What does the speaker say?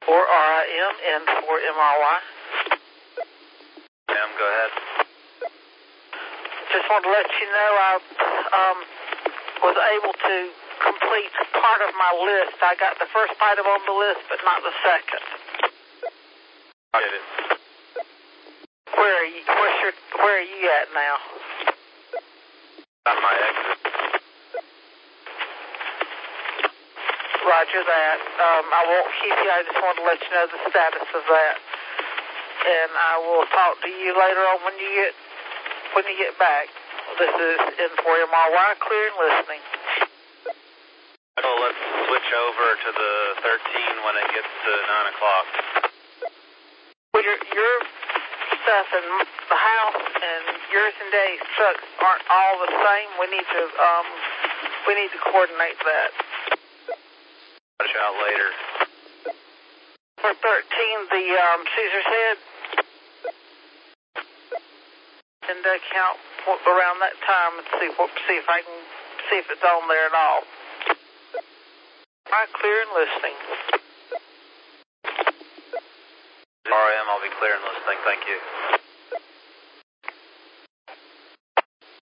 for RIM and for MRY. Ma'am, go ahead. Just wanted to let you know I was able to complete part of my list. I got the first item on the list, but not the second. I get it. Where are you at now? On my exit. Roger that. I won't keep you. I just wanted to let you know the status of that. And I will talk to you later on when you get back. This is N4MRY, clear and listening. So let's switch over to the 13 when it gets to 9 o'clock. Well, your stuff and the house and yours and Dave's trucks aren't all the same. We need to coordinate that. Watch out later. For 13, the Caesar's Head. And count around that time and see if I can see if it's on there at all. All right, clear and listening. RIM, I'll be clear and listening. Thank you.